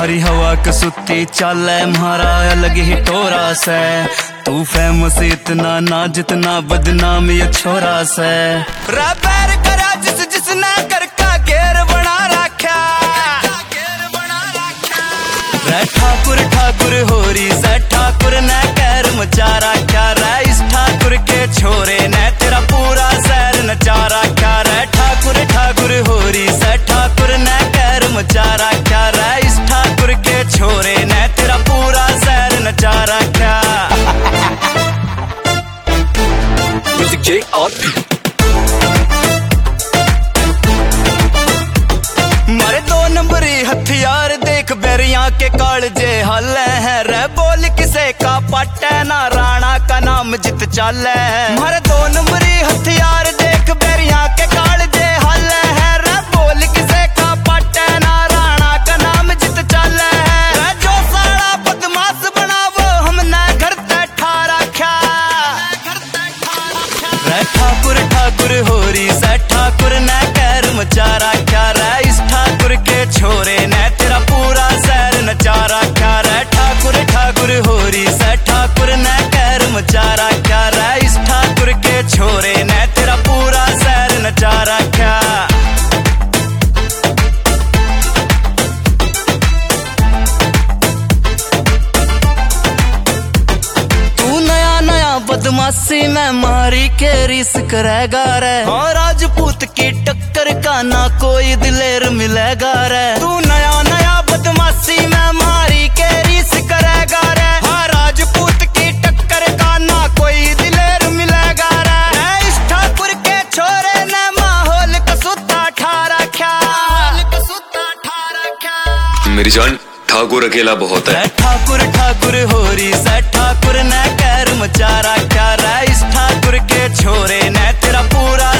हरी हवा कसुती चाले म्हारा अलग ही टोरा से। तू फेमस इतना ना जितना बदनाम ये छोरा से। पैर करा जिसने कर का घेर बना रखा। ठाकुर ठाकुर होरी से ठाकुर ने कैर मचा रखा रे। इस ठाकुर के छोरे ने तेरा पूरा शहर नचा रखा रे। ठाकुर ठाकुर होरी से ठाकुर ने कैर मचा रखा रे। इस ठाकुर के छोरे ने तेरा पूरा शहर नचा रखा। म्यूजिक जे और मारे 2 नंबरी हथियार देख बेरिया के कालजे हल है रे। बोल किसे का पट है ना राणा का नाम जित चल है। मारे 2 नंबरी हथियार देख बेरिया के कालजे हल है रे। बोल किसे का पट है ना राणा का नाम जित चल है। जो सारा बदमाश बना वो हमने घर ते ठारा ख्या। ठाकुर ठाकुर होरी से ठाकुर ने कैर मचा रखा रे। इस ठाकुर के छोरे ने तेरा पूरा शहर नचा रखा रे। ठाकुर ठाकुर होरी से ठाकुर ने कैर मचा रखा रे। इस ठाकुर के छोरे ने तेरा पूरा शहर नचा रखा। तू नया नया बदमाशी में मारी के रिस करेगा रे। हाँ राजपूत की टक्कर का ना कोई दिलेर मिलेगा रे। तू नया नया बदमाशी में मारी के रिस करेगा रे। हाँ राजपूत की टक्कर का ना कोई दिलेर मिलेगा रे। इस ठाकुर के छोरे ने माहौल कसूता ठारा ख्या। मेरी जान ठाकुर अकेला बहुत है। ठाकुर ठाकुर होरी से ठाकुर ने कैर मचा रखा रे। इस ठाकुर के छोरे ने तेरा पूरा